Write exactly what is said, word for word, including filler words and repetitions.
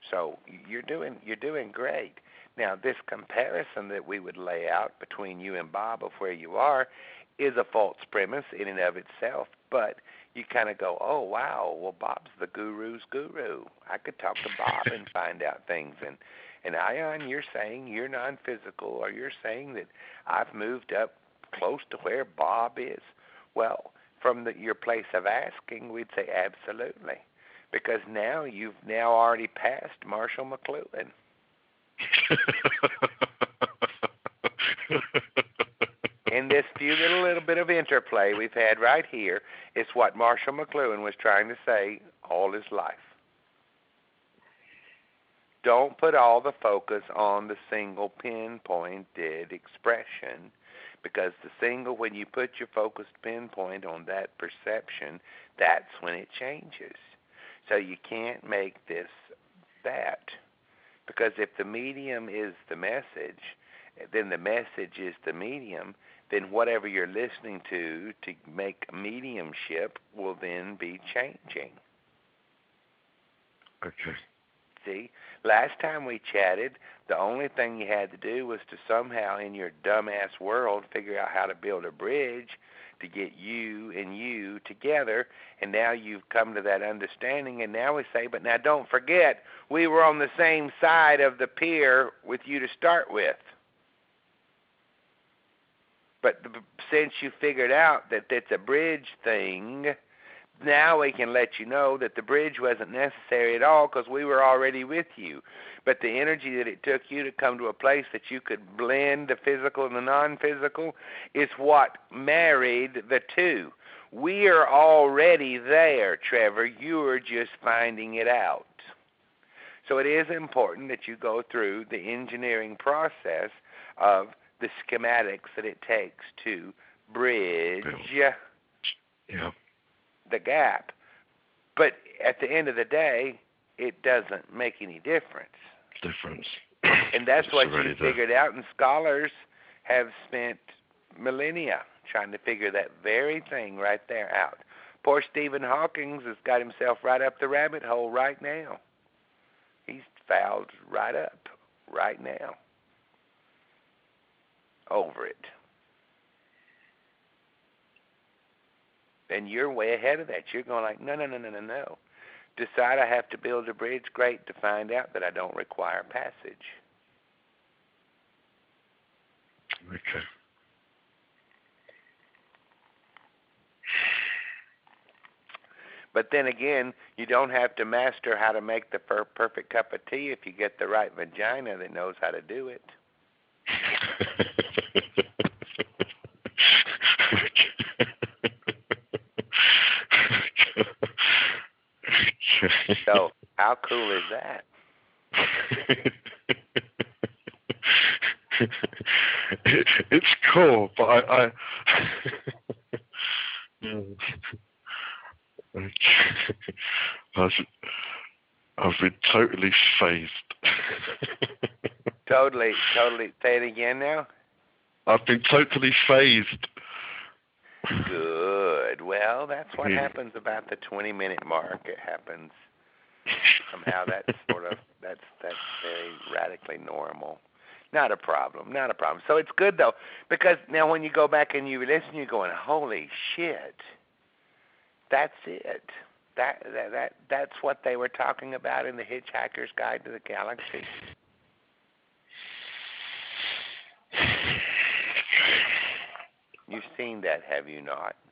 So you're doing you're doing great. Now, this comparison that we would lay out between you and Bob of where you are is a false premise in and of itself, but you kind of go, oh, wow, well, Bob's the guru's guru. I could talk to Bob and find out things. And, and Ion, you're saying you're non-physical, or you're saying that I've moved up close to where Bob is. Well, from the, your place of asking, we'd say absolutely, because now you've now already passed Marshall McLuhan. In this few little little bit of interplay we've had right here, it's what Marshall McLuhan was trying to say all his life. Don't put all the focus on the single pinpointed expression, because the single, when you put your focused pinpoint on that perception, that's when it changes. So you can't make this that. Because if the medium is the message, then the message is the medium, then whatever you're listening to to make mediumship will then be changing. Okay. See, last time we chatted, the only thing you had to do was to somehow in your dumbass world figure out how to build a bridge to get you and you together, and now you've come to that understanding, and now we say, but now don't forget, we were on the same side of the pier with you to start with. But since you figured out that it's a bridge thing, now we can let you know that the bridge wasn't necessary at all because we were already with you. But the energy that it took you to come to a place that you could blend the physical and the non-physical is what married the two. We are already there, Trevor. You are just finding it out. So it is important that you go through the engineering process of the schematics that it takes to bridge yeah. the gap. But at the end of the day, it doesn't make any difference. Difference. And that's it's what you there. figured out, and scholars have spent millennia trying to figure that very thing right there out. Poor Stephen Hawking has got himself right up the rabbit hole right now. He's fouled right up right now over it. And you're way ahead of that. You're going like, no, no, no, no, no, no. Decide I have to build a bridge, great, to find out that I don't require passage. Okay. But then again, you don't have to master how to make the per- perfect cup of tea if you get the right vagina that knows how to do it. So, how cool is that? it, it's cool, but I, I I've, I've been totally phased. Totally, totally. Say it again now. I've been totally phased. Good. Well, that's what Yeah. happens about the twenty-minute mark. It happens somehow. That's sort of that's that's very radically normal. Not a problem. Not a problem. So it's good though, because now when you go back and you listen, you're going, "Holy shit! That's it. That that that that's what they were talking about in the Hitchhiker's Guide to the Galaxy." You've seen that, have you not?